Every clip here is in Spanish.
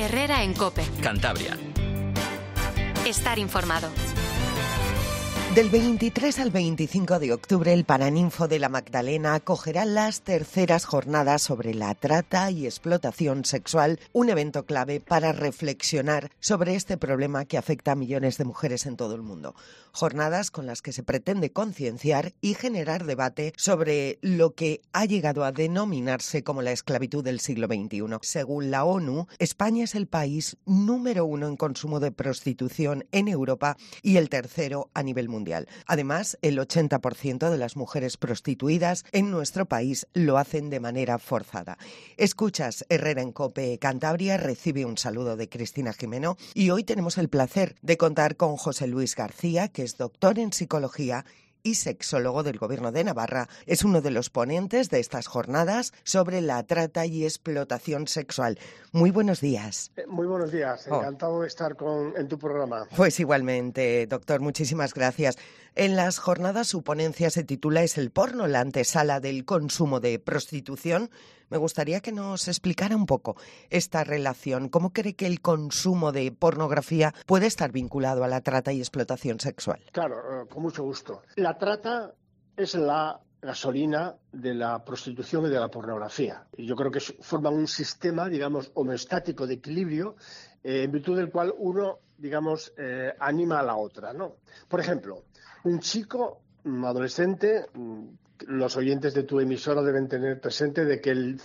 Herrera en COPE. Cantabria. Estar informado. Del 23 al 25 de octubre, el Paraninfo de la Magdalena acogerá las terceras jornadas sobre la trata y explotación sexual, un evento clave para reflexionar sobre este problema que afecta a millones de mujeres en todo el mundo. Jornadas con las que se pretende concienciar y generar debate sobre lo que ha llegado a denominarse como la esclavitud del siglo XXI. Según la ONU, España es el país número 1 en consumo de prostitución en Europa y el tercero a nivel mundial. Además, el 80% de las mujeres prostituidas en nuestro país lo hacen de manera forzada. Escuchas Herrera en COPE Cantabria, recibe un saludo de Cristina Jimeno y hoy tenemos el placer de contar con José Luis García, que es doctor en psicología y sexólogo del Gobierno de Navarra. Es uno de los ponentes de estas jornadas sobre la trata y explotación sexual. Muy buenos días. Muy buenos días. Encantado de estar en tu programa. Pues igualmente, doctor, muchísimas gracias. En las jornadas su ponencia se titula ¿Es el porno la antesala del consumo de prostitución? Me gustaría que nos explicara un poco esta relación. ¿Cómo cree que el consumo de pornografía puede estar vinculado a la trata y explotación sexual? Claro, con mucho gusto. La trata es la gasolina de la prostitución y de la pornografía. Y yo creo que forman un sistema, digamos, homeostático de equilibrio, en virtud del cual uno, digamos, anima a la otra, ¿no? Por ejemplo, un chico, un adolescente, los oyentes de tu emisora deben tener presente de que el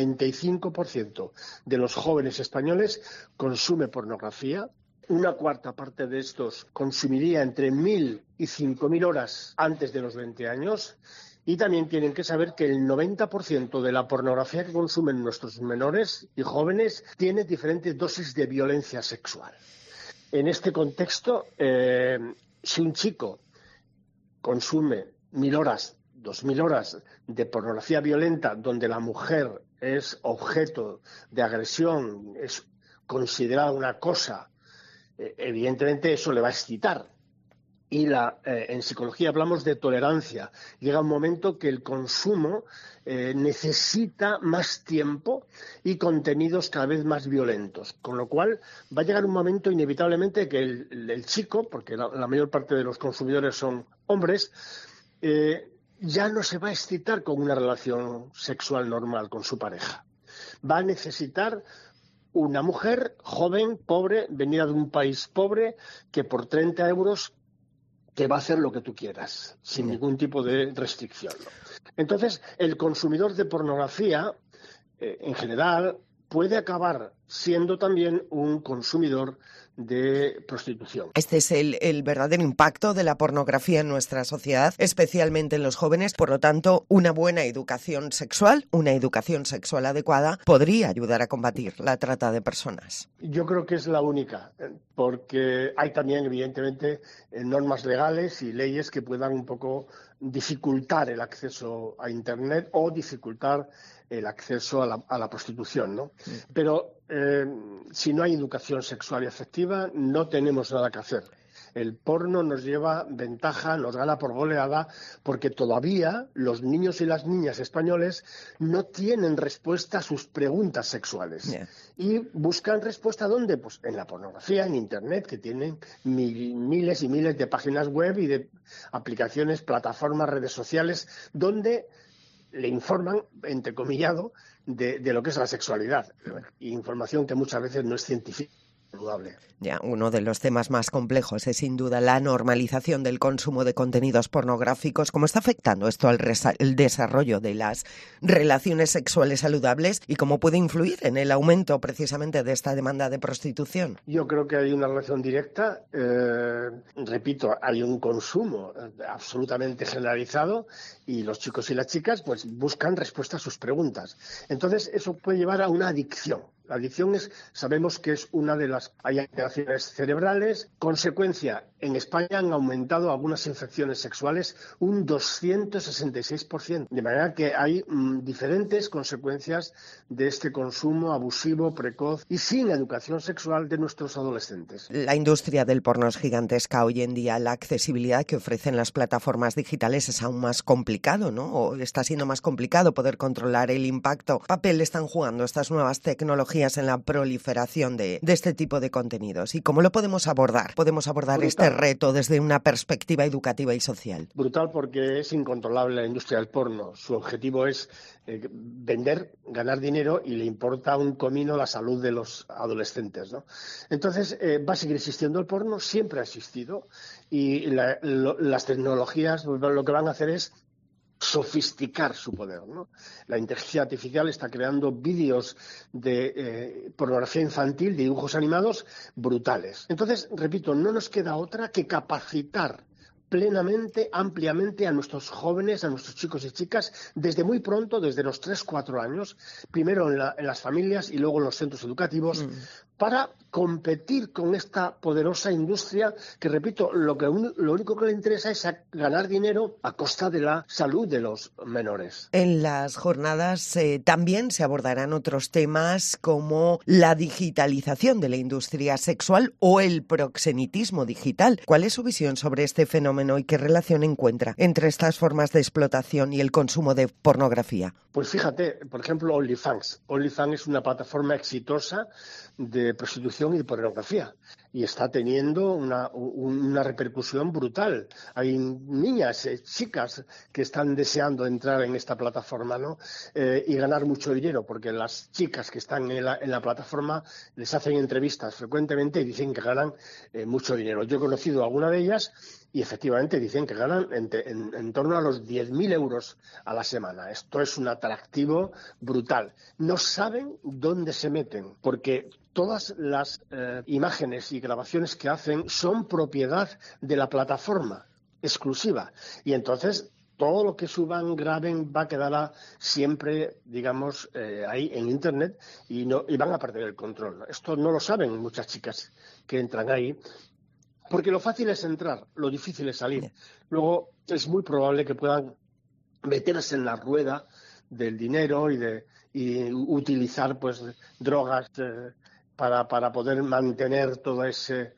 95% de los jóvenes españoles consume pornografía. Una cuarta parte de estos consumiría entre 1.000 y 5.000 horas antes de los 20 años. Y también tienen que saber que el 90% de la pornografía que consumen nuestros menores y jóvenes tiene diferentes dosis de violencia sexual. En este contexto, si un chico consume 1.000 horas, 2.000 horas de pornografía violenta donde la mujer es objeto de agresión, es considerada una cosa, evidentemente eso le va a excitar. Y en psicología hablamos de tolerancia. Llega un momento que el consumo necesita más tiempo y contenidos cada vez más violentos. Con lo cual va a llegar un momento inevitablemente que el chico, porque la mayor parte de los consumidores son hombres, ya no se va a excitar con una relación sexual normal con su pareja. Va a necesitar una mujer joven, pobre, venida de un país pobre, que por 30 euros te va a hacer lo que tú quieras, sin ningún tipo de restricción, ¿no? Entonces, el consumidor de pornografía, en general, puede acabar siendo también un consumidor de prostitución. Este es el verdadero impacto de la pornografía en nuestra sociedad, especialmente en los jóvenes. Por lo tanto, una buena educación sexual adecuada, podría ayudar a combatir la trata de personas. Yo creo que es la única, porque hay también, evidentemente, normas legales y leyes que puedan un poco dificultar el acceso a Internet o dificultar el acceso a la prostitución, ¿no? Pero si no hay educación sexual y afectiva, no tenemos nada que hacer. El porno nos lleva ventaja, nos gana por goleada, porque todavía los niños y las niñas españoles no tienen respuesta a sus preguntas sexuales. Yeah. Y buscan respuesta ¿dónde? Pues en la pornografía, en Internet, que tienen miles y miles de páginas web y de aplicaciones, plataformas, redes sociales, donde le informan, entrecomillado, de lo que es la sexualidad. Información que muchas veces no es científica. Ya, uno de los temas más complejos es sin duda la normalización del consumo de contenidos pornográficos. ¿Cómo está afectando esto al desarrollo de las relaciones sexuales saludables y cómo puede influir en el aumento precisamente de esta demanda de prostitución? Yo creo que hay una relación directa. Repito, hay un consumo absolutamente generalizado y los chicos y las chicas pues buscan respuesta a sus preguntas. Entonces eso puede llevar a una adicción. La adicción sabemos que es una de las alteraciones cerebrales. Consecuencia, en España han aumentado algunas infecciones sexuales un 266%. De manera que hay diferentes consecuencias de este consumo abusivo, precoz y sin educación sexual de nuestros adolescentes. La industria del porno es gigantesca hoy en día. La accesibilidad que ofrecen las plataformas digitales es aún más complicado, ¿no? O está siendo más complicado poder controlar el impacto. ¿Qué papel están jugando estas nuevas tecnologías tecnologías en la proliferación de este tipo de contenidos. ¿Y cómo lo podemos abordar? Podemos abordar este reto desde una perspectiva educativa y social. Brutal, porque es incontrolable la industria del porno. Su objetivo es vender, ganar dinero, y le importa un comino la salud de los adolescentes, ¿no? Entonces, va a seguir existiendo el porno, siempre ha existido, y las tecnologías lo que van a hacer es sofisticar su poder, ¿no? La inteligencia artificial está creando vídeos de pornografía infantil, de dibujos animados brutales. Entonces, repito, no nos queda otra que capacitar plenamente, ampliamente a nuestros jóvenes, a nuestros chicos y chicas, desde muy pronto, desde los 3-4 años, primero en las familias y luego en los centros educativos, para competir con esta poderosa industria que, repito, lo único que le interesa es ganar dinero a costa de la salud de los menores. En las jornadas también se abordarán otros temas como la digitalización de la industria sexual o el proxenetismo digital. ¿Cuál es su visión sobre este fenómeno y qué relación encuentra entre estas formas de explotación y el consumo de pornografía? Pues fíjate, por ejemplo, OnlyFans. OnlyFans es una plataforma exitosa de prostitución y de pornografía, y está teniendo una repercusión brutal. Hay niñas, chicas que están deseando entrar en esta plataforma, ¿no? Y ganar mucho dinero, porque las chicas que están en la plataforma les hacen entrevistas frecuentemente y dicen que ganan mucho dinero. Yo he conocido a alguna de ellas y efectivamente dicen que ganan en torno a los 10.000 euros a la semana. Esto es un atractivo brutal. No saben dónde se meten, porque todas las imágenes y grabaciones que hacen son propiedad de la plataforma, exclusiva. Y entonces todo lo que suban, graben, va a quedar siempre, digamos, ahí en Internet, y van a perder el control. Esto no lo saben muchas chicas que entran ahí, porque lo fácil es entrar, lo difícil es salir. Luego es muy probable que puedan meterse en la rueda del dinero y utilizar pues drogas para poder mantener toda esa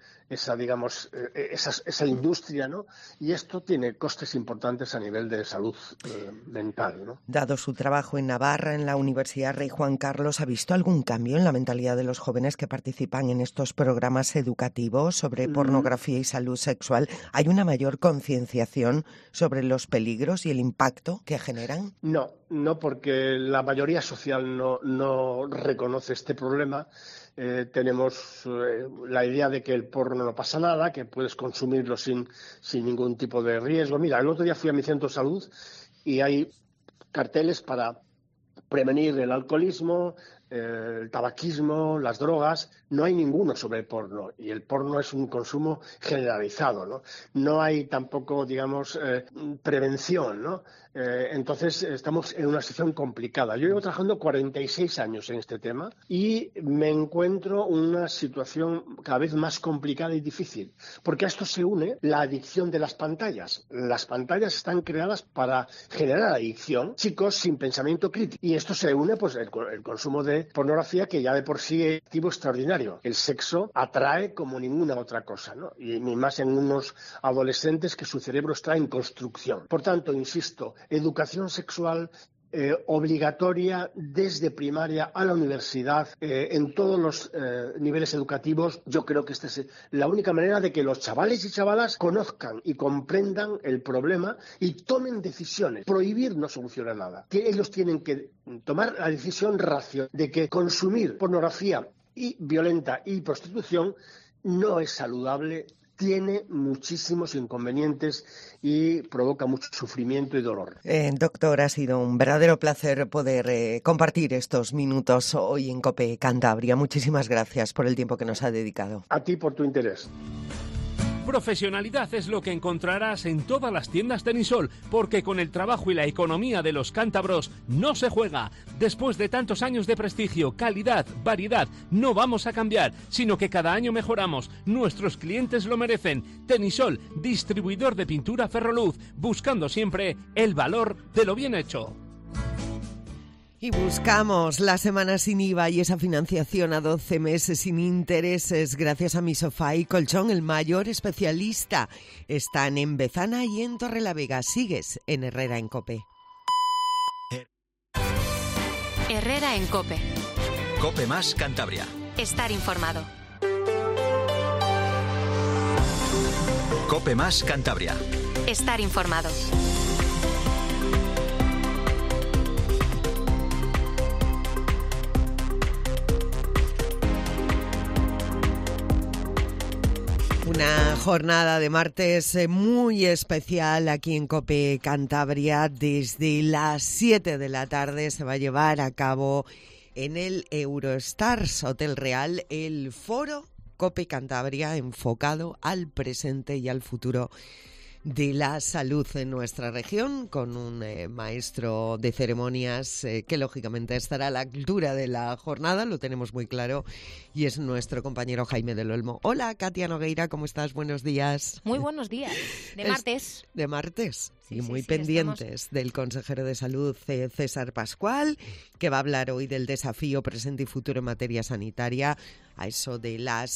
industria, ¿no? Y esto tiene costes importantes a nivel de salud mental, ¿no? Dado su trabajo en Navarra, en la Universidad Rey Juan Carlos, ¿ha visto algún cambio en la mentalidad de los jóvenes que participan en estos programas educativos sobre pornografía y salud sexual? ¿Hay una mayor concienciación sobre los peligros y el impacto que generan? No, porque la mayoría social no reconoce este problema. Tenemos la idea de que el porno no pasa nada, que puedes consumirlo sin ningún tipo de riesgo. Mira, el otro día fui a mi centro de salud y hay carteles para prevenir el alcoholismo, el tabaquismo, las drogas. No hay ninguno sobre el porno, y el porno es un consumo generalizado, ¿no? No hay tampoco, digamos, prevención, ¿no? Entonces estamos en una situación complicada. Yo llevo trabajando 46 años en este tema y me encuentro una situación cada vez más complicada y difícil, porque a esto se une la adicción de las pantallas. Las pantallas están creadas para generar adicción, chicos sin pensamiento crítico, y esto se une pues el consumo de pornografía, que ya de por sí es activo extraordinario. El sexo atrae como ninguna otra cosa, ¿no? Y más en unos adolescentes que su cerebro está en construcción. Por tanto, insisto, educación sexual obligatoria desde primaria a la universidad, en todos los niveles educativos. Yo creo que esta es la única manera de que los chavales y chavalas conozcan y comprendan el problema y tomen decisiones. Prohibir no soluciona nada. Ellos tienen que tomar la decisión racional de que consumir pornografía y violenta y prostitución no es saludable, tiene muchísimos inconvenientes y provoca mucho sufrimiento y dolor. Doctor, ha sido un verdadero placer poder compartir estos minutos hoy en COPE Cantabria. Muchísimas gracias por el tiempo que nos ha dedicado. A ti por tu interés. Profesionalidad es lo que encontrarás en todas las tiendas Tenisol, porque con el trabajo y la economía de los cántabros no se juega. Después de tantos años de prestigio, calidad, variedad, no vamos a cambiar, sino que cada año mejoramos. Nuestros clientes lo merecen. Tenisol, distribuidor de pintura Ferroluz, buscando siempre el valor de lo bien hecho. Y buscamos la semana sin IVA y esa financiación a 12 meses sin intereses gracias a Mi Sofá y Colchón, el mayor especialista. Están en Bezana y en Torrelavega. Sigues en Herrera en COPE. Herrera en COPE. COPE más Cantabria. Estar informado. COPE más Cantabria. Estar informado. Una jornada de martes muy especial aquí en COPE Cantabria. Desde las 7 de la tarde se va a llevar a cabo en el Eurostars Hotel Real el foro COPE Cantabria enfocado al presente y al futuro de la salud en nuestra región, con un maestro de ceremonias que lógicamente estará a la altura de la jornada, lo tenemos muy claro, y es nuestro compañero Jaime del Olmo. Hola, Katia Nogueira, ¿cómo estás? Buenos días. Muy buenos días. De martes. De martes. Sí, y muy sí, pendientes del consejero de Salud, César Pascual, que va a hablar hoy del desafío presente y futuro en materia sanitaria. A eso de las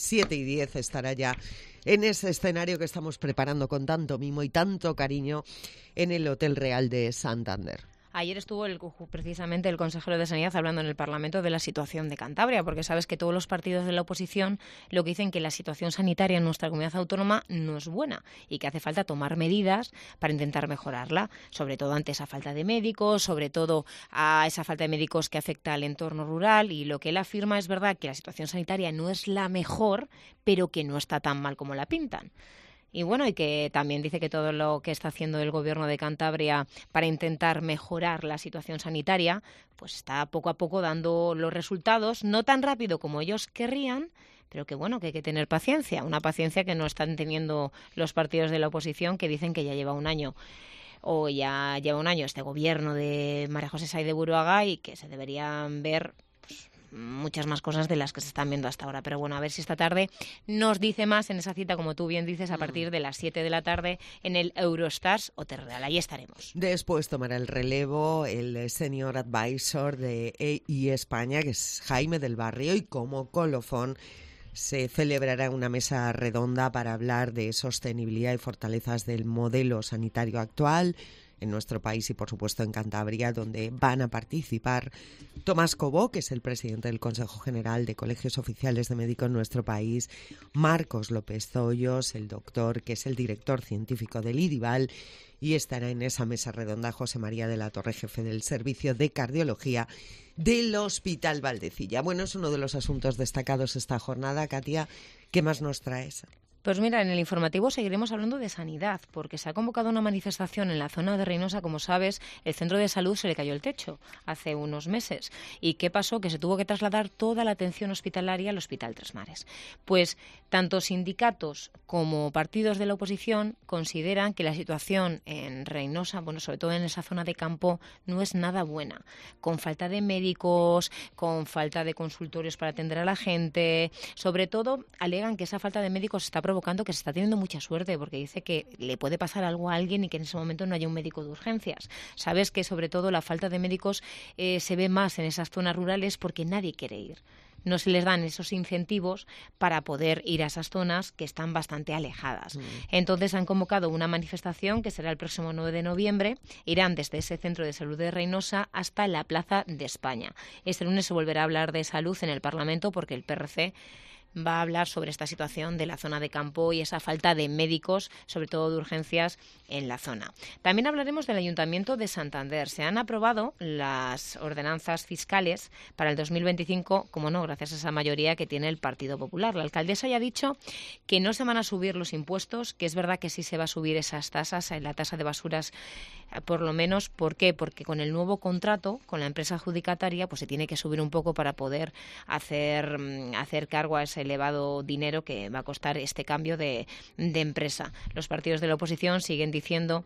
7:10 estará ya en ese escenario que estamos preparando con tanto mimo y tanto cariño en el Hotel Real de Santander. Ayer estuvo precisamente el consejero de Sanidad hablando en el Parlamento de la situación de Cantabria, porque sabes que todos los partidos de la oposición lo que dicen que la situación sanitaria en nuestra comunidad autónoma no es buena y que hace falta tomar medidas para intentar mejorarla, sobre todo ante esa falta de médicos, sobre todo a esa falta de médicos que afecta al entorno rural, y lo que él afirma es verdad que la situación sanitaria no es la mejor, pero que no está tan mal como la pintan. Y bueno, y que también dice que todo lo que está haciendo el Gobierno de Cantabria para intentar mejorar la situación sanitaria, pues está poco a poco dando los resultados, no tan rápido como ellos querrían, pero que bueno, que hay que tener paciencia, una paciencia que no están teniendo los partidos de la oposición, que dicen que ya lleva un año. O ya lleva un año este Gobierno de María José Sainz de Buruaga, y que se deberían ver muchas más cosas de las que se están viendo hasta ahora. Pero bueno, a ver si esta tarde nos dice más en esa cita, como tú bien dices, a partir de las 7 de la tarde en el Eurostars Hotel Real. Ahí estaremos. Después tomará el relevo el Senior Advisor de EI España, que es Jaime del Barrio, y como colofón se celebrará una mesa redonda para hablar de sostenibilidad y fortalezas del modelo sanitario actual en nuestro país y, por supuesto, en Cantabria, donde van a participar Tomás Cobó, que es el presidente del Consejo General de Colegios Oficiales de Médicos en nuestro país, Marcos López Zoyos, el doctor, que es el director científico del IDIVAL, y estará en esa mesa redonda José María de la Torre, jefe del Servicio de Cardiología del Hospital Valdecilla. Bueno, es uno de los asuntos destacados esta jornada. Katia, ¿qué más nos traes? Pues mira, en el informativo seguiremos hablando de sanidad, porque se ha convocado una manifestación en la zona de Reynosa. Como sabes, el centro de salud se le cayó el techo hace unos meses. ¿Y qué pasó? Que se tuvo que trasladar toda la atención hospitalaria al Hospital Tres Mares. Pues tanto sindicatos como partidos de la oposición consideran que la situación en Reynosa, bueno, sobre todo en esa zona de campo, no es nada buena. Con falta de médicos, con falta de consultorios para atender a la gente. Sobre todo, alegan que esa falta de médicos está provocando que se está teniendo mucha suerte, porque dice que le puede pasar algo a alguien y que en ese momento no haya un médico de urgencias. Sabes que sobre todo la falta de médicos se ve más en esas zonas rurales porque nadie quiere ir. No se les dan esos incentivos para poder ir a esas zonas que están bastante alejadas. Entonces han convocado una manifestación que será el próximo 9 de noviembre. Irán desde ese centro de salud de Reynosa hasta la Plaza de España. Este lunes se volverá a hablar de salud en el Parlamento, porque el PRC va a hablar sobre esta situación de la zona de campo y esa falta de médicos, sobre todo de urgencias, en la zona. También hablaremos del Ayuntamiento de Santander. Se han aprobado las ordenanzas fiscales para el 2025, como no, gracias a esa mayoría que tiene el Partido Popular. La alcaldesa ya ha dicho que no se van a subir los impuestos, que es verdad que sí se va a subir esas tasas, la tasa de basuras por lo menos. ¿Por qué? Porque con el nuevo contrato con la empresa adjudicataria pues se tiene que subir un poco para poder hacer cargo a ese elevado dinero que va a costar este cambio de empresa. Los partidos de la oposición siguen diciendo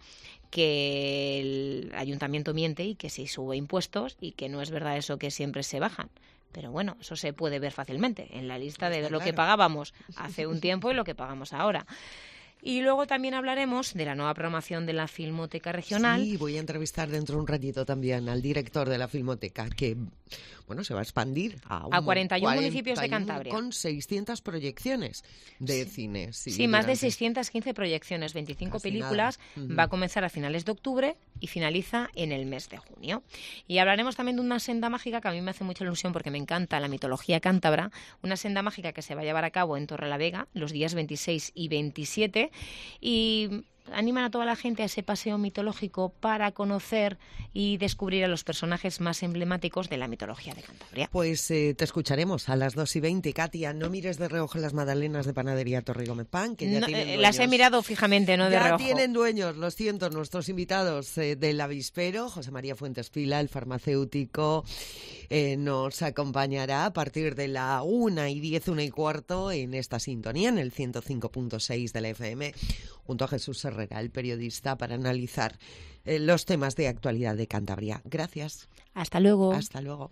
que el ayuntamiento miente y que sí sube impuestos y que no es verdad eso que siempre se bajan. Pero bueno, eso se puede ver fácilmente en la lista de lo que pagábamos hace un tiempo y lo que pagamos ahora. Y luego también hablaremos de la nueva programación de la Filmoteca Regional. Sí, voy a entrevistar dentro de un ratito también al director de la Filmoteca, que se va a expandir a 41 municipios de Cantabria. Con 600 proyecciones de cine. Sí, más de 615 proyecciones, 25 películas. Va a comenzar a finales de octubre y finaliza en el mes de junio. Y hablaremos también de una senda mágica que a mí me hace mucha ilusión porque me encanta la mitología cántabra. Una senda mágica que se va a llevar a cabo en Torrelavega los días 26 y 27 y animan a toda la gente a ese paseo mitológico para conocer y descubrir a los personajes más emblemáticos de la mitología de Cantabria. Pues te escucharemos a las 2:20. Katia, no mires de reojo las magdalenas de Panadería Torre Gómez Pan, que ya tienen dueños. Las he mirado fijamente, no de reojo. Ya tienen dueños, lo siento, nuestros invitados del avispero. José María Fuentes Pila, el farmacéutico, nos acompañará a partir de la 1:10, 1:15 en esta sintonía, en el 105.6 de la FM, junto a Jesús Herrera, el periodista, para analizar los temas de actualidad de Cantabria. Gracias. Hasta luego. Hasta luego.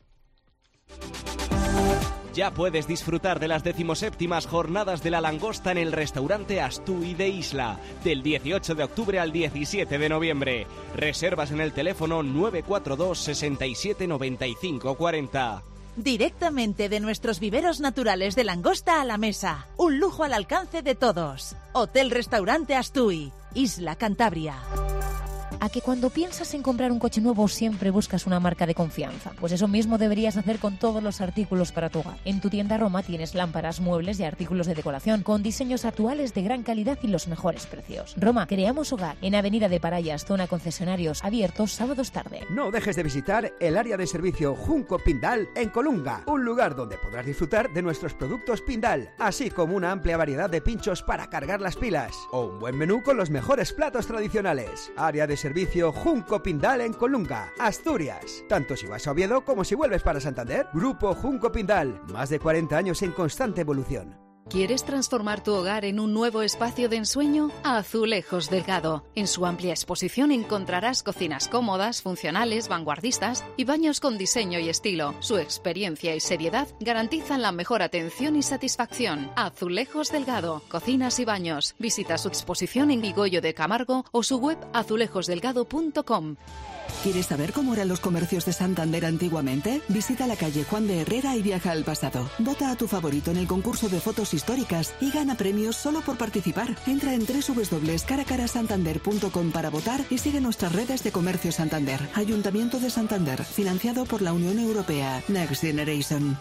Ya puedes disfrutar de las 17ª jornadas de la langosta en el restaurante Astúi de Isla, del 18 de octubre al 17 de noviembre. Reservas en el teléfono 942 67 95 40. Directamente de nuestros viveros naturales de langosta a la mesa. Un lujo al alcance de todos. Hotel Restaurante Astúi, Isla Cantabria. ¿A que cuando piensas en comprar un coche nuevo siempre buscas una marca de confianza? Pues eso mismo deberías hacer con todos los artículos para tu hogar. En tu tienda Roma tienes lámparas, muebles y artículos de decoración con diseños actuales de gran calidad y los mejores precios. Roma, creamos hogar en Avenida de Parayas, zona concesionarios, abiertos sábados tarde. No dejes de visitar el área de servicio Junco Pindal en Colunga, un lugar donde podrás disfrutar de nuestros productos Pindal, así como una amplia variedad de pinchos para cargar las pilas o un buen menú con los mejores platos tradicionales. Área de servicio Junco Pindal en Colunga, Asturias. Tanto si vas a Oviedo como si vuelves para Santander. Grupo Junco Pindal, más de 40 años en constante evolución. ¿Quieres transformar tu hogar en un nuevo espacio de ensueño? Azulejos Delgado. En su amplia exposición encontrarás cocinas cómodas, funcionales, vanguardistas y baños con diseño y estilo. Su experiencia y seriedad garantizan la mejor atención y satisfacción. Azulejos Delgado. Cocinas y baños. Visita su exposición en Vigollo de Camargo o su web azulejosdelgado.com. ¿Quieres saber cómo eran los comercios de Santander antiguamente? Visita la calle Juan de Herrera y viaja al pasado. Vota a tu favorito en el concurso de fotos históricas y gana premios solo por participar. Entra en www.caracarasantander.com para votar y sigue nuestras redes de Comercio Santander. Ayuntamiento de Santander, financiado por la Unión Europea. Next Generation.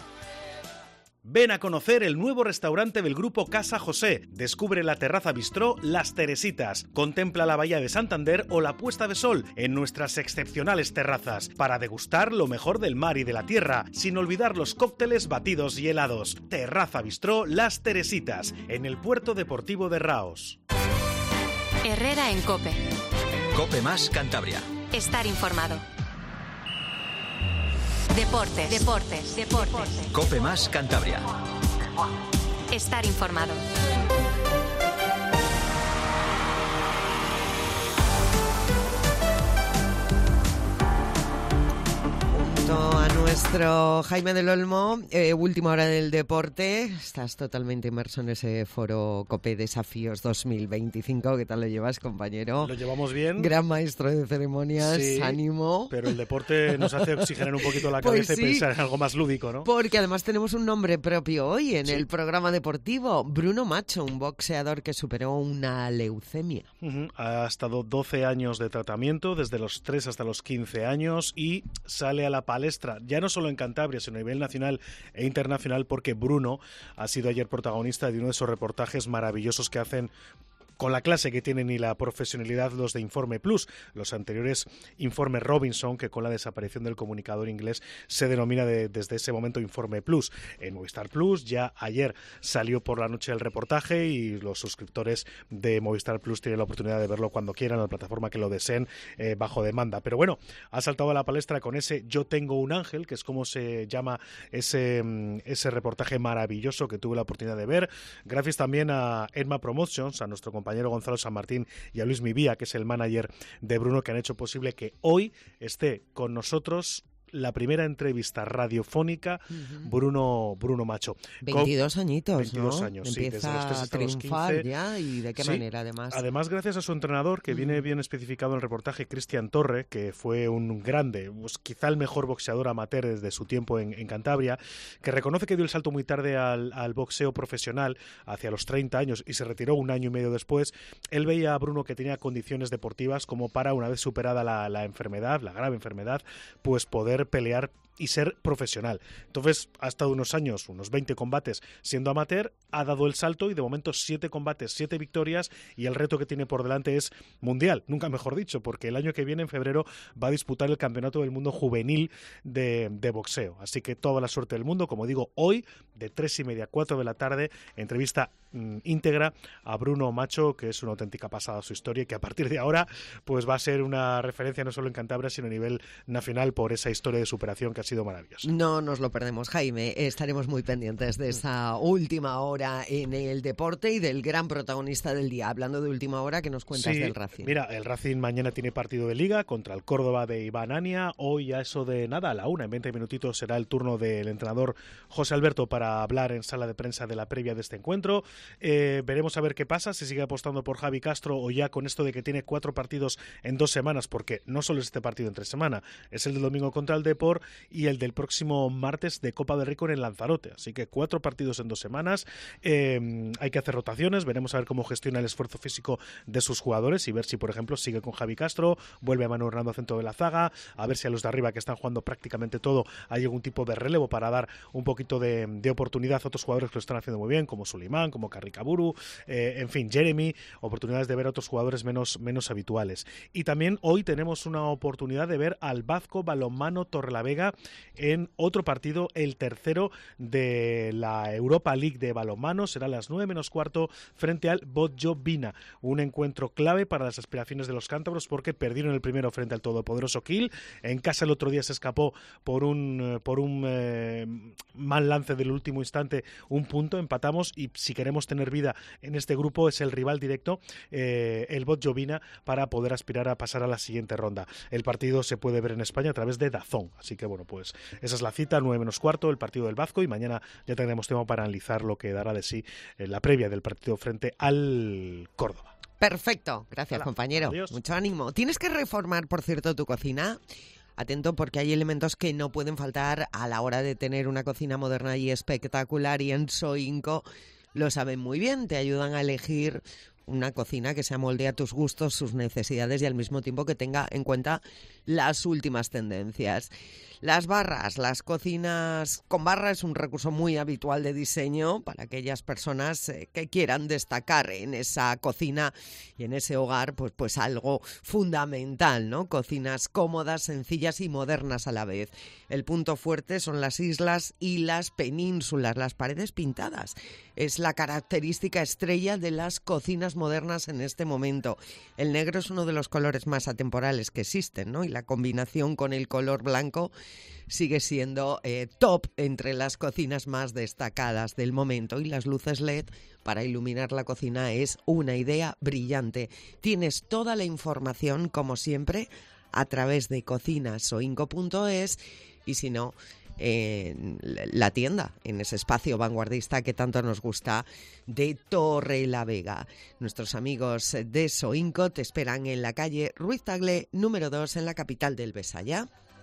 Ven a conocer el nuevo restaurante del Grupo Casa José. Descubre la terraza bistró Las Teresitas. Contempla la bahía de Santander o la puesta de sol en nuestras excepcionales terrazas para degustar lo mejor del mar y de la tierra, sin olvidar los cócteles, batidos y helados. Terraza bistró Las Teresitas, en el puerto deportivo de Raos. Herrera en COPE. COPE más Cantabria. Estar informado. Deportes. COPE más Cantabria. Estar informado. A nuestro Jaime del Olmo, última hora del deporte. Estás totalmente inmerso en ese foro COPE Desafíos 2025. ¿Qué tal lo llevas, compañero? Lo llevamos bien. Gran maestro de ceremonias, sí, ánimo. Pero el deporte nos hace oxigenar un poquito la cabeza, pues sí, y pensar en algo más lúdico, ¿no? Porque además tenemos un nombre propio hoy en el programa deportivo. Bruno Macho, un boxeador que superó una leucemia. Ha estado 12 años de tratamiento, desde los 3 hasta los 15 años, y sale a la palestra, ya no solo en Cantabria, sino a nivel nacional e internacional, porque Bruno ha sido ayer protagonista de uno de esos reportajes maravillosos que hacen con la clase que tienen y la profesionalidad los de Informe Plus, los anteriores Informe Robinson, que con la desaparición del comunicador inglés se denomina desde ese momento Informe Plus. En Movistar Plus ya ayer salió por la noche el reportaje y los suscriptores de Movistar Plus tienen la oportunidad de verlo cuando quieran, en la plataforma que lo deseen, bajo demanda. Pero bueno, ha saltado a la palestra con ese Yo tengo un ángel, que es como se llama ese reportaje maravilloso que tuve la oportunidad de ver. Gracias también a Edma Promotions, a nuestro compañero Gonzalo San Martín y a Luis Mivía, que es el manager de Bruno, que han hecho posible que hoy esté con nosotros la primera entrevista radiofónica Bruno Macho. 22 añitos, 22 ¿no? años, Empieza sí, desde los 3 hasta a los triunfar 15. ya, y de qué manera, además. Además, gracias a su entrenador, que viene bien especificado en el reportaje, Cristian Torre, que fue un grande, pues, quizá el mejor boxeador amateur desde su tiempo en Cantabria, que reconoce que dio el salto muy tarde al boxeo profesional, hacia los 30 años, y se retiró un año y medio después. Él veía a Bruno que tenía condiciones deportivas como para, una vez superada la enfermedad, la grave enfermedad, pues poder pelear y ser profesional. Entonces, ha estado unos años, unos 20 combates siendo amateur, ha dado el salto y de momento 7 combates, 7 victorias, y el reto que tiene por delante es mundial, nunca mejor dicho, porque el año que viene, en febrero, va a disputar el Campeonato del Mundo Juvenil de boxeo. Así que toda la suerte del mundo. Como digo, hoy, de 3:30 a 4 de la tarde, entrevista íntegra a Bruno Macho, que es una auténtica pasada su historia y que a partir de ahora pues va a ser una referencia no solo en Cantabria, sino a nivel nacional, por esa historia de superación que ha sido maravillosa. No nos lo perdemos, Jaime. Estaremos muy pendientes de esa última hora en el deporte y del gran protagonista del día. Hablando de última hora, ¿qué nos cuentas del Racing? Mira, el Racing mañana tiene partido de Liga contra el Córdoba de Iván Ania. Hoy, a eso de nada, a la 1, en 20 minutitos, será el turno del entrenador José Alberto para hablar en sala de prensa de la previa de este encuentro. Veremos a ver qué pasa, si sigue apostando por Javi Castro o ya con esto de que tiene 4 partidos en 2 semanas, porque no solo es este partido entre semana, es el del domingo contra el Depor y el del próximo martes de Copa del Rey con el Lanzarote. Así que 4 partidos en 2 semanas. Hay que hacer rotaciones, veremos a ver cómo gestiona el esfuerzo físico de sus jugadores y ver si, por ejemplo, sigue con Javi Castro, vuelve a Manu Hernando al centro de la zaga, a ver si a los de arriba, que están jugando prácticamente todo, hay algún tipo de relevo para dar un poquito de oportunidad a otros jugadores que lo están haciendo muy bien, como Suleimán, como Carricaburu, en fin, Jeremy, oportunidades de ver a otros jugadores menos habituales. Y también hoy tenemos una oportunidad de ver al Bazco Balonmano Torrelavega en otro partido, el tercero de la Europa League de balonmano. Será a las 9 menos cuarto frente al Botjovina, un encuentro clave para las aspiraciones de los cántabros, porque perdieron el primero frente al todopoderoso Kiel. En casa el otro día se escapó por un mal lance del último instante, un punto, empatamos, y si queremos tener vida en este grupo es el rival directo, el Botjovina, para poder aspirar a pasar a la siguiente ronda. El partido se puede ver en España a través de DAZN, así que bueno, pues esa es la cita, 9 menos cuarto, el partido del Bazco, y mañana ya tendremos tiempo para analizar lo que dará de sí la previa del partido frente al Córdoba. Perfecto, gracias, compañero. Adiós. Mucho ánimo. ¿Tienes que reformar, por cierto, tu cocina? Atento, porque hay elementos que no pueden faltar a la hora de tener una cocina moderna y espectacular, y en Soinco lo saben muy bien. Te ayudan a elegir una cocina que se amolde a tus gustos, sus necesidades, y al mismo tiempo que tenga en cuenta las últimas tendencias. Las barras, las cocinas con barra es un recurso muy habitual de diseño para aquellas personas que quieran destacar en esa cocina y en ese hogar, pues algo fundamental, ¿no? Cocinas cómodas, sencillas y modernas a la vez. El punto fuerte son las islas y las penínsulas, las paredes pintadas. Es la característica estrella de las cocinas modernas en este momento. El negro es uno de los colores más atemporales que existen, ¿no? Y la combinación con el color blanco sigue siendo top entre las cocinas más destacadas del momento, y las luces LED para iluminar la cocina es una idea brillante. Tienes toda la información, como siempre, a través de cocinasoinco.es, y si no, la tienda, en ese espacio vanguardista que tanto nos gusta, de Torrelavega. Nuestros amigos de Soinco te esperan en la calle Ruiz Tagle, número 2, en la capital del Besaya.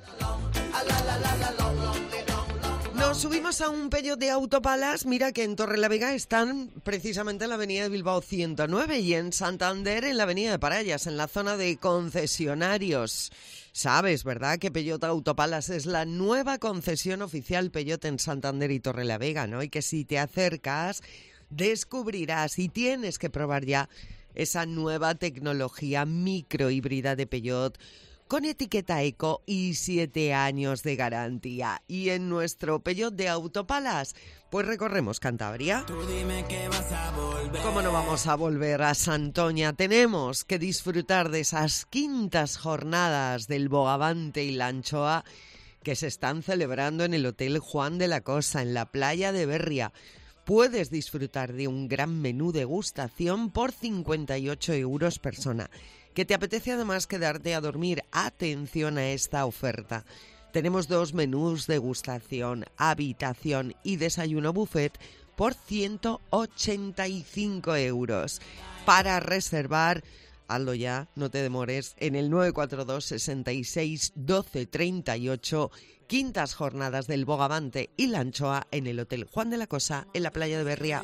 Nos subimos a un Peugeot de Autopalas. Mira que en Torrelavega están precisamente en la avenida de Bilbao 109 y en Santander en la avenida de Parallas, en la zona de concesionarios. Sabes, ¿verdad?, que Peugeot Autopalas es la nueva concesión oficial Peugeot en Santander y Torrelavega, ¿no? Y que si te acercas descubrirás, y tienes que probar ya, esa nueva tecnología microhíbrida de Peugeot con etiqueta eco y 7 años de garantía. Y en nuestro Peugeot de Autopalas, pues recorremos Cantabria. Tú dime que vas a volver. ¿Cómo no vamos a volver a Santoña? Tenemos que disfrutar de esas quintas jornadas del bogavante y la anchoa que se están celebrando en el Hotel Juan de la Cosa, en la playa de Berria. Puedes disfrutar de un gran menú degustación por 58 euros persona. ¿Que te apetece además quedarte a dormir? Atención a esta oferta. Tenemos 2 menús degustación, habitación y desayuno buffet por 185 €. Para reservar, hazlo ya, no te demores, en el 942 66 12 38, quintas jornadas del Bogavante y la Anchoa en el Hotel Juan de la Cosa, en la playa de Berria.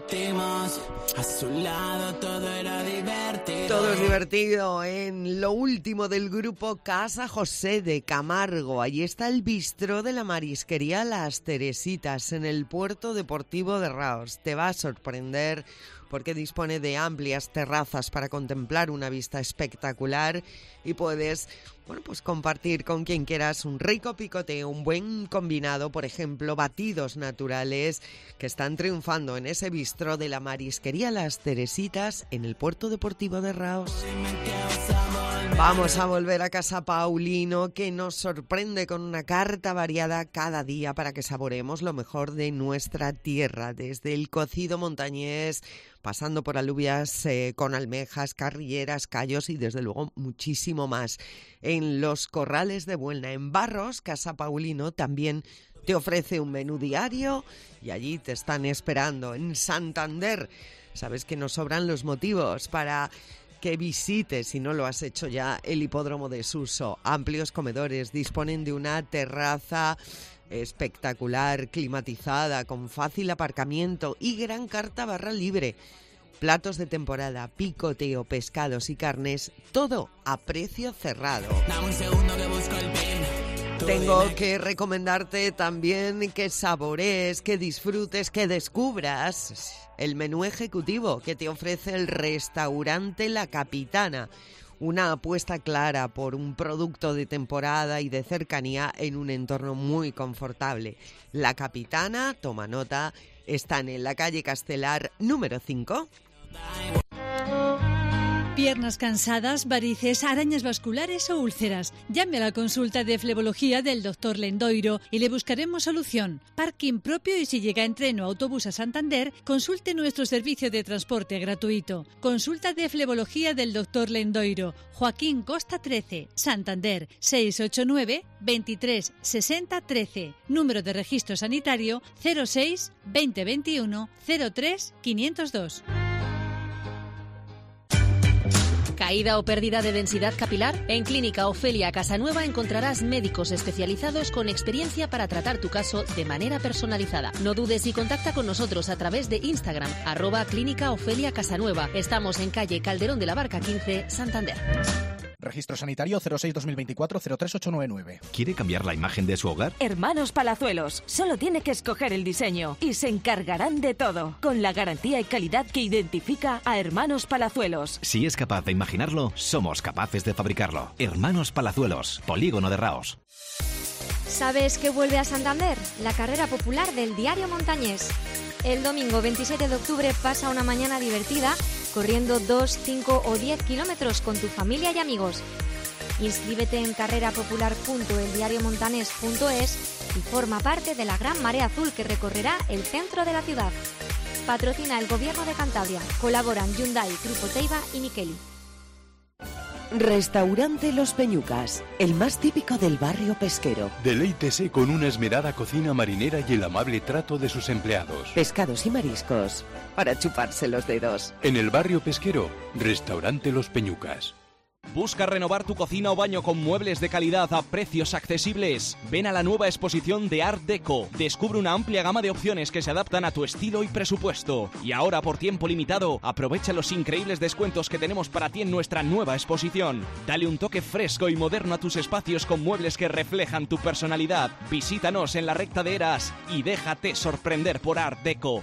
Todo es divertido en lo último del grupo Casa José de Camargo. Allí está el bistró de la marisquería Las Teresitas en el puerto deportivo de Raos. Te va a sorprender porque dispone de amplias terrazas para contemplar una vista espectacular y puedes, pues compartir con quien quieras un rico picoteo, un buen combinado, por ejemplo, batidos naturales que están triunfando en ese bistró de la marisquería Las Teresitas en el puerto deportivo de Raos. Vamos a volver a Casa Paulino, que nos sorprende con una carta variada cada día para que saboreemos lo mejor de nuestra tierra, desde el cocido montañés, pasando por alubias con almejas, carrilleras, callos y desde luego muchísimo más. En los Corrales de Buelna, en Barros, Casa Paulino también te ofrece un menú diario y allí te están esperando. En Santander, sabes que nos sobran los motivos para que visites, si no lo has hecho ya, el hipódromo de Suso. Amplios comedores, disponen de una terraza espectacular, climatizada, con fácil aparcamiento y gran carta barra libre. Platos de temporada, picoteo, pescados y carnes, todo a precio cerrado. Dame un segundo que busco el pin. Tengo que recomendarte también que saborees, que disfrutes, que descubras el menú ejecutivo que te ofrece el restaurante La Capitana. Una apuesta clara por un producto de temporada y de cercanía en un entorno muy confortable. La Capitana, toma nota, están en la calle Castelar número 5. Piernas cansadas, varices, arañas vasculares o úlceras. Llame a la consulta de flebología del Dr. Lendoiro y le buscaremos solución. Parking propio y si llega en tren o autobús a Santander, consulte nuestro servicio de transporte gratuito. Consulta de flebología del Dr. Lendoiro. Joaquín Costa 13, Santander, 689 23 60 13. Número de registro sanitario 06 2021 03 502. ¿Caída o pérdida de densidad capilar? En Clínica Ofelia Casanueva encontrarás médicos especializados con experiencia para tratar tu caso de manera personalizada. No dudes y contacta con nosotros a través de Instagram, @Clínica Ofelia Casanueva. Estamos en calle Calderón de la Barca 15, Santander. Registro sanitario 06-2024-03899. ¿Quiere cambiar la imagen de su hogar? Hermanos Palazuelos. Solo tiene que escoger el diseño y se encargarán de todo, con la garantía y calidad que identifica a Hermanos Palazuelos. Si es capaz de imaginarlo, somos capaces de fabricarlo. Hermanos Palazuelos, Polígono de Raos. ¿Sabes qué vuelve a Santander? La carrera popular del Diario Montañés. El domingo 27 de octubre pasa una mañana divertida corriendo 2, 5 o 10 kilómetros con tu familia y amigos. Inscríbete en carrerapopular.eldiariomontanés.es y forma parte de la gran marea azul que recorrerá el centro de la ciudad. Patrocina el Gobierno de Cantabria. Colaboran Hyundai, Grupo Teiva y Mikeli. Restaurante Los Peñucas, el más típico del barrio pesquero. Deleítese con una esmerada cocina marinera y el amable trato de sus empleados. Pescados y mariscos, para chuparse los dedos. En el barrio pesquero, Restaurante Los Peñucas. ¿Busca renovar tu cocina o baño con muebles de calidad a precios accesibles? Ven a la nueva exposición de Art Deco. Descubre una amplia gama de opciones que se adaptan a tu estilo y presupuesto. Y ahora, por tiempo limitado, aprovecha los increíbles descuentos que tenemos para ti en nuestra nueva exposición. Dale un toque fresco y moderno a tus espacios con muebles que reflejan tu personalidad. Visítanos en la recta de Eras y déjate sorprender por Art Deco.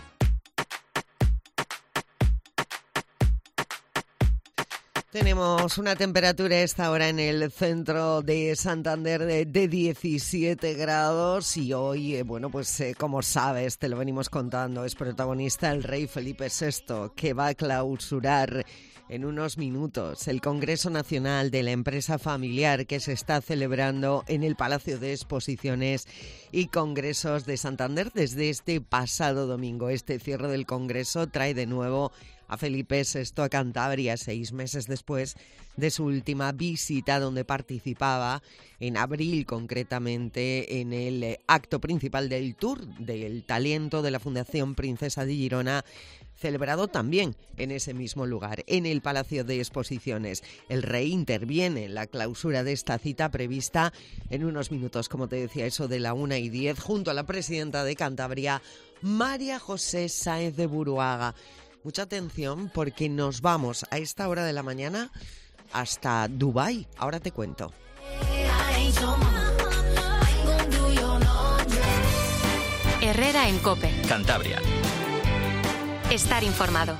Tenemos una temperatura a esta hora en el centro de Santander de 17 grados y hoy, como sabes, te lo venimos contando, es protagonista el rey Felipe VI, que va a clausurar en unos minutos el Congreso Nacional de la Empresa Familiar que se está celebrando en el Palacio de Exposiciones y Congresos de Santander desde este pasado domingo. Este cierre del Congreso trae de nuevo a Felipe VI a Cantabria 6 meses después de su última visita, donde participaba en abril concretamente en el acto principal del Tour del Talento de la Fundación Princesa de Girona, celebrado también en ese mismo lugar, en el Palacio de Exposiciones. El rey interviene en la clausura de esta cita prevista en unos minutos, como te decía, eso de la 1:10, junto a la presidenta de Cantabria, María José Sáenz de Buruaga. Mucha atención porque nos vamos a esta hora de la mañana hasta Dubái. Ahora te cuento. Herrera en COPE. Cantabria. Estar informado.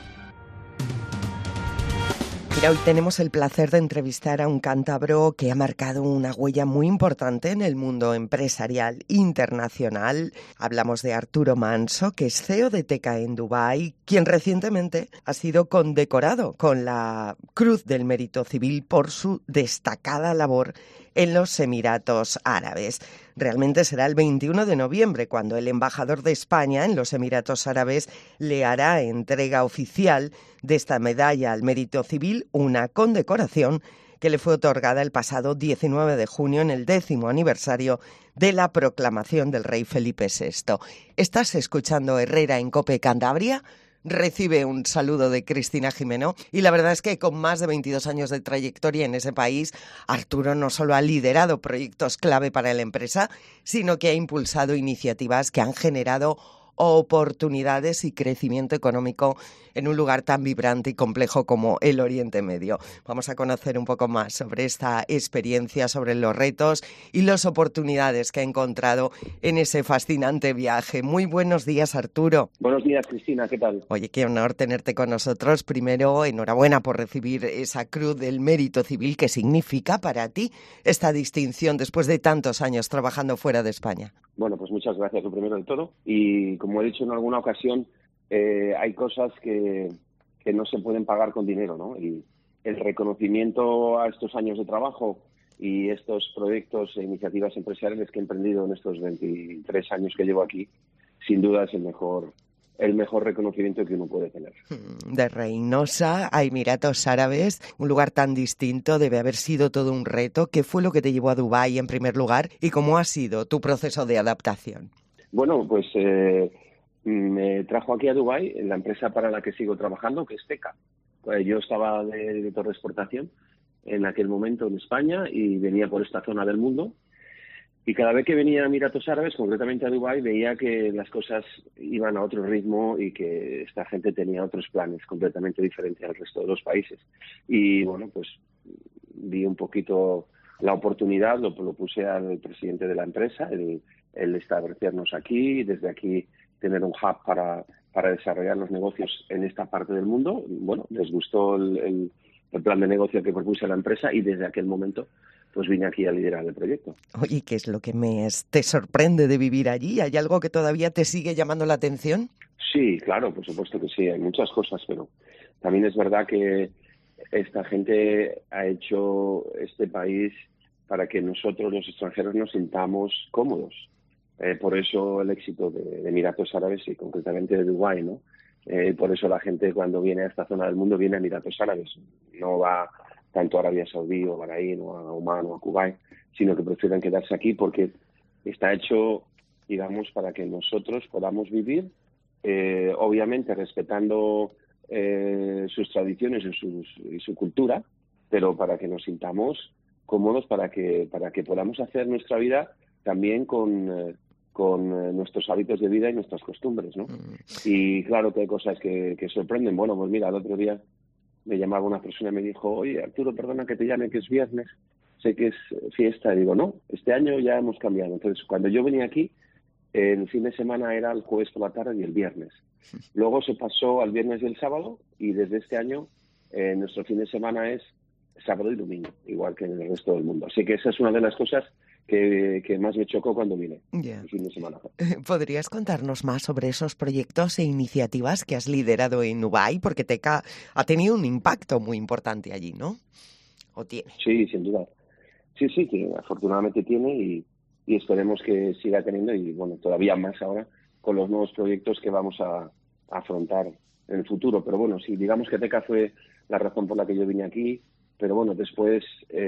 Mira, hoy tenemos el placer de entrevistar a un cántabro que ha marcado una huella muy importante en el mundo empresarial internacional. Hablamos de Arturo Manso, que es CEO de Teka en Dubái, quien recientemente ha sido condecorado con la Cruz del Mérito Civil por su destacada labor en los Emiratos Árabes. Realmente será el 21 de noviembre cuando el embajador de España en los Emiratos Árabes le hará entrega oficial de esta medalla al Mérito Civil, una condecoración que le fue otorgada el pasado 19 de junio en el 10º aniversario de la proclamación del rey Felipe VI. ¿Estás escuchando Herrera en COPE Cantabria? Recibe un saludo de Cristina Jimeno y la verdad es que con más de 22 años de trayectoria en ese país, Arturo no solo ha liderado proyectos clave para la empresa, sino que ha impulsado iniciativas que han generado oportunidades y crecimiento económico en un lugar tan vibrante y complejo como el Oriente Medio. Vamos a conocer un poco más sobre esta experiencia, sobre los retos y las oportunidades que ha encontrado en ese fascinante viaje. Muy buenos días, Arturo. Buenos días, Cristina, ¿qué tal? Oye, qué honor tenerte con nosotros. Primero, enhorabuena por recibir esa Cruz del Mérito Civil. ¿Qué significa para ti esta distinción después de tantos años trabajando fuera de España? Bueno, pues muchas gracias, lo primero de todo. Y como he dicho en alguna ocasión, hay cosas que no se pueden pagar con dinero, ¿no? Y el reconocimiento a estos años de trabajo y estos proyectos e iniciativas empresariales que he emprendido en estos 23 años que llevo aquí, sin duda es el mejor reconocimiento que uno puede tener. De Reynosa a Emiratos Árabes, un lugar tan distinto, debe haber sido todo un reto. ¿Qué fue lo que te llevó a Dubái en primer lugar y cómo ha sido tu proceso de adaptación? Bueno, pues me trajo aquí a Dubái en la empresa para la que sigo trabajando, que es Teka. Yo estaba de director de exportación en aquel momento en España y venía por esta zona del mundo. Y cada vez que venía a Emiratos Árabes, concretamente a Dubái, veía que las cosas iban a otro ritmo y que esta gente tenía otros planes completamente diferentes al resto de los países. Y bueno, pues vi un poquito la oportunidad, lo puse al presidente de la empresa, el establecernos aquí, desde aquí tener un hub para desarrollar los negocios en esta parte del mundo. Bueno, les gustó el plan de negocio que propuse a la empresa y desde aquel momento pues vine aquí a liderar el proyecto. Oye, ¿qué es lo que te sorprende de vivir allí? ¿Hay algo que todavía te sigue llamando la atención? Sí, claro, por supuesto que sí, hay muchas cosas, pero también es verdad que esta gente ha hecho este país para que nosotros los extranjeros nos sintamos cómodos. Por eso el éxito de Emiratos Árabes y concretamente de Dubái, ¿no? Por eso la gente cuando viene a esta zona del mundo viene a Emiratos Árabes, no va tanto a Arabia Saudí o Bahrein o a Omán o a Kuwait, sino que prefieren quedarse aquí porque está hecho, digamos, para que nosotros podamos vivir, obviamente respetando sus tradiciones y su cultura, pero para que nos sintamos cómodos, para que podamos hacer nuestra vida también con nuestros hábitos de vida y nuestras costumbres, ¿no? Y claro que hay cosas que sorprenden. Bueno, pues mira, el otro día me llamaba una persona y me dijo, oye, Arturo, perdona que te llame, que es viernes, sé que es fiesta. Y digo, no, este año ya hemos cambiado. Entonces, cuando yo venía aquí, el fin de semana era el jueves por la tarde y el viernes. Luego se pasó al viernes y el sábado, y desde este año nuestro fin de semana es sábado y domingo, igual que en el resto del mundo. Así que esa es una de las cosas que más me chocó cuando vine el fin de semana. ¿Podrías contarnos más sobre esos proyectos e iniciativas que has liderado en Dubái? Porque Teka ha tenido un impacto muy importante allí, ¿no? ¿O tiene? Sí, sin duda. Sí, afortunadamente tiene y esperemos que siga teniendo y bueno, todavía más ahora con los nuevos proyectos que vamos a afrontar en el futuro. Pero bueno, sí, digamos que Teca fue la razón por la que yo vine aquí, pero bueno, después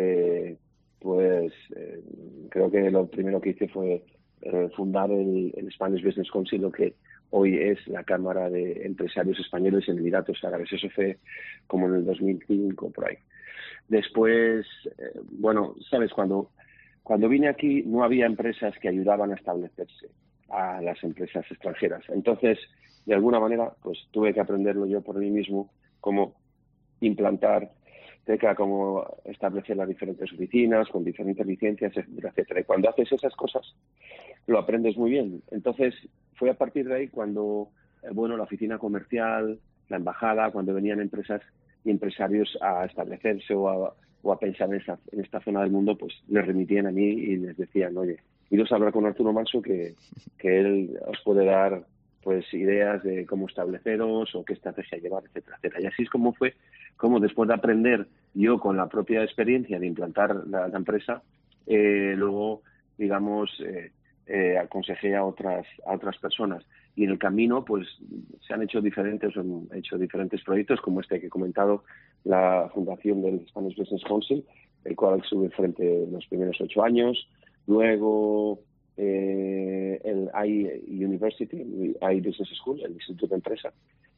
creo que lo primero que hice fue fundar el Spanish Business Council, lo que hoy es la Cámara de Empresarios Españoles en Emiratos Árabes. Eso fue como en el 2005, por ahí. Después, bueno, sabes, cuando vine aquí no había empresas que ayudaban a establecerse a las empresas extranjeras. Entonces, de alguna manera, pues tuve que aprenderlo yo por mí mismo, cómo implantar Teca, cómo establecer las diferentes oficinas con diferentes licencias, etcétera, etcétera. Y cuando haces esas cosas, lo aprendes muy bien. Entonces, fue a partir de ahí cuando, la oficina comercial, la embajada, cuando venían empresas y empresarios a establecerse o a pensar en esta zona del mundo, pues les remitían a mí y les decían, oye, iros a hablar con Arturo Manso que él os puede dar pues ideas de cómo estableceros o qué estrategia llevar, etcétera, etcétera. Y así es como fue, como después de aprender yo con la propia experiencia de implantar la empresa, luego, digamos, aconsejé a otras personas. Y en el camino, pues, se han hecho diferentes proyectos, como este que he comentado, la fundación del Spanish Business Council, el cual estuve frente los primeros 8 años. Luego, el iUniversity, iBusiness School, el Instituto de Empresa,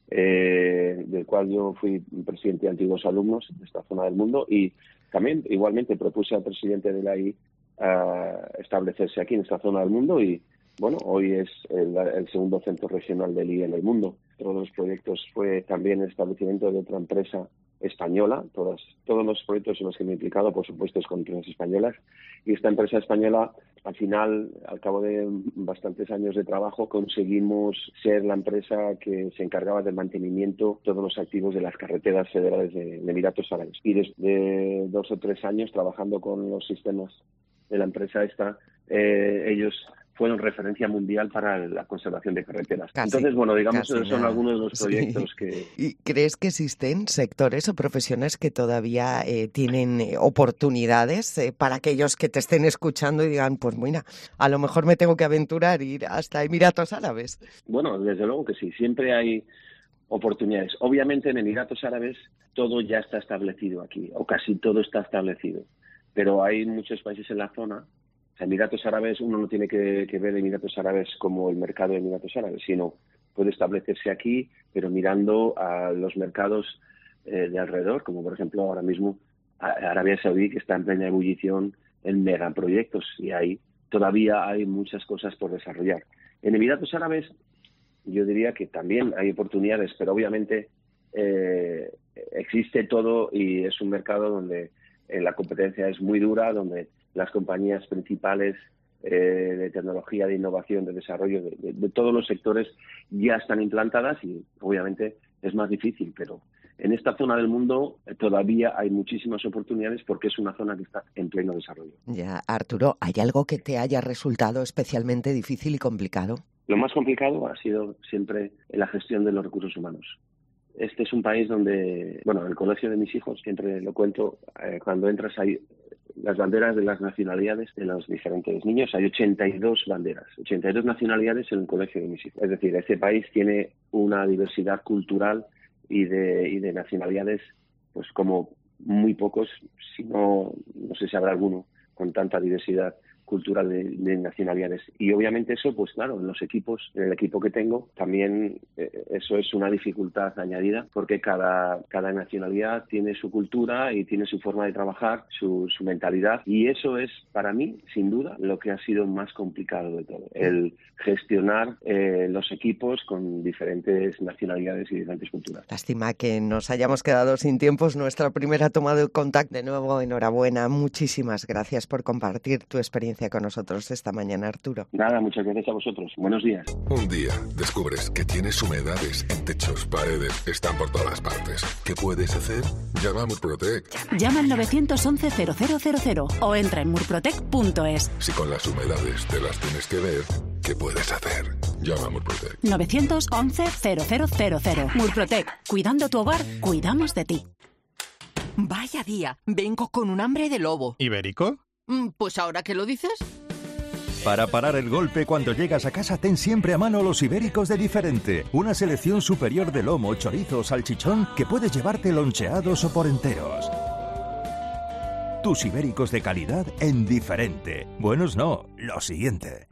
del cual yo fui presidente de antiguos alumnos de esta zona del mundo, y también igualmente propuse al presidente de la I establecerse aquí en esta zona del mundo, y bueno, hoy es el segundo centro regional del I en el mundo. Otro de los proyectos fue también el establecimiento de otra empresa española. Todos los proyectos en los que me he implicado, por supuesto, es con empresas españolas. Y esta empresa española, al final, al cabo de bastantes años de trabajo, conseguimos ser la empresa que se encargaba del mantenimiento de todos los activos de las carreteras federales de Emiratos Árabes. Y desde 2 o 3 años trabajando con los sistemas de la empresa esta, ellos fueron referencia mundial para la conservación de carreteras. Entonces, bueno, digamos, son algunos de los proyectos que... ¿Y crees que existen sectores o profesiones que todavía tienen oportunidades para aquellos que te estén escuchando y digan, pues mira, a lo mejor me tengo que aventurar e ir hasta Emiratos Árabes? Bueno, desde luego que sí, siempre hay oportunidades. Obviamente en Emiratos Árabes todo ya está establecido aquí, o casi todo está establecido, pero hay muchos países en la zona. Emiratos Árabes, uno no tiene que ver Emiratos Árabes como el mercado de Emiratos Árabes, sino puede establecerse aquí, pero mirando a los mercados de alrededor, como por ejemplo ahora mismo Arabia Saudí, que está en plena ebullición en megaproyectos, y ahí todavía hay muchas cosas por desarrollar. En Emiratos Árabes yo diría que también hay oportunidades, pero obviamente existe todo, y es un mercado donde la competencia es muy dura, donde las compañías principales de tecnología, de innovación, de desarrollo, de todos los sectores ya están implantadas, y obviamente es más difícil, pero en esta zona del mundo todavía hay muchísimas oportunidades porque es una zona que está en pleno desarrollo. Ya, Arturo, ¿hay algo que te haya resultado especialmente difícil y complicado? Lo más complicado ha sido siempre la gestión de los recursos humanos. Este es un país donde, bueno, el colegio de mis hijos, siempre lo cuento, cuando entras hay las banderas de las nacionalidades de los diferentes niños. Hay 82 banderas, 82 nacionalidades en el colegio de mis hijos. Es decir, este país tiene una diversidad cultural y de nacionalidades, pues como muy pocos, si no sé si habrá alguno con tanta diversidad cultural de nacionalidades. Y obviamente eso, pues claro, en los equipos, en el equipo que tengo, también eso es una dificultad añadida, porque cada nacionalidad tiene su cultura y tiene su forma de trabajar, su mentalidad, y eso es, para mí, sin duda, lo que ha sido más complicado de todo, el gestionar los equipos con diferentes nacionalidades y diferentes culturas. Lástima que nos hayamos quedado sin tiempo, es nuestra primera toma de contacto. De nuevo, enhorabuena, muchísimas gracias por compartir tu experiencia con nosotros esta mañana, Arturo. Nada, muchas gracias a vosotros. Buenos días. Un día descubres que tienes humedades en techos, paredes, están por todas partes. ¿Qué puedes hacer? Llama a Murprotec. Llama al 911-0000 o entra en murprotec.es. Si con las humedades te las tienes que ver, ¿qué puedes hacer? Llama a Murprotec. 911-0000. Murprotec. Cuidando tu hogar, cuidamos de ti. Vaya día, vengo con un hambre de lobo. ¿Ibérico? Pues ahora que lo dices... Para parar el golpe cuando llegas a casa, ten siempre a mano los ibéricos de Diferente. Una selección superior de lomo, chorizo o salchichón que puedes llevarte loncheados o por enteros. Tus ibéricos de calidad en Diferente. Buenos no, lo siguiente.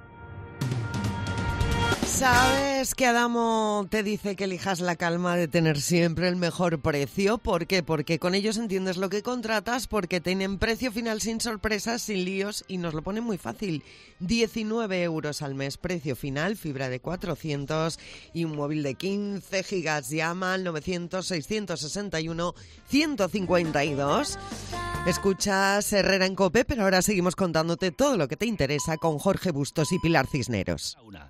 ¿Sabes que Adamo te dice que elijas la calma de tener siempre el mejor precio? ¿Por qué? Porque con ellos entiendes lo que contratas, porque tienen precio final sin sorpresas, sin líos y nos lo ponen muy fácil. 19 euros al mes, precio final, fibra de 400 y un móvil de 15 gigas. Llama al 900-661-152. Escuchas Herrera en COPE, pero ahora seguimos contándote todo lo que te interesa con Jorge Bustos y Pilar Cisneros.